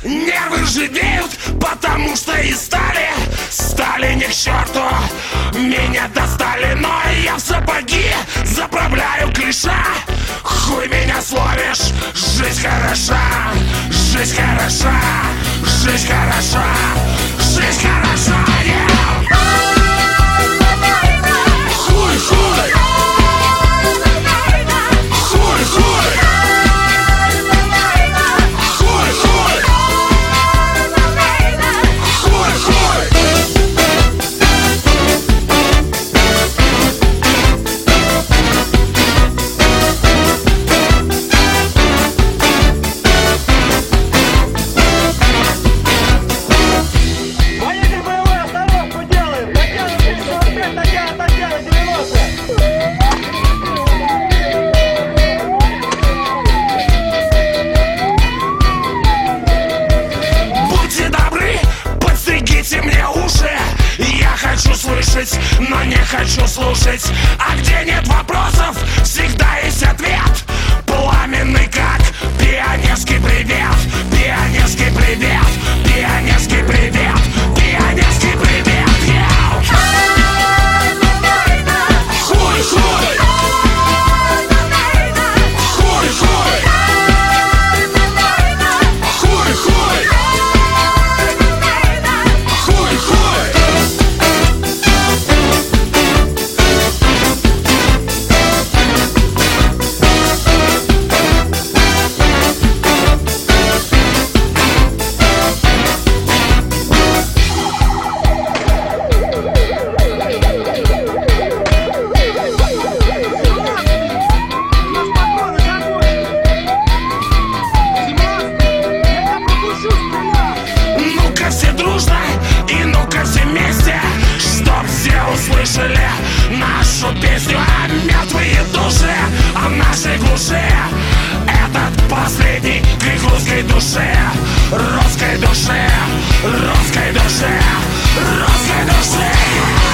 Нервы ржавеют, потому что и стали ни к черту. Меня достали, но я в сапоги заправляю клише. Хуй меня словишь, жизнь хороша, жизнь хороша, жизнь хороша, жизнь хороша, yeah. Хуй, хуй, хуй, хуй. Но не хочу слушать. А где нет вопросов, всегда есть ответ. Пламенный как пионерский привет. Пионерский привет. Пионерский привет. Пионерский привет, yeah. Хуй, хуй. Хуй, хуй. Хуй, хуй. Хуй, хуй. Услышали нашу песню о мертвые души, о нашей глуши. Этот последний крик русской души, русской души, русской души, русской души.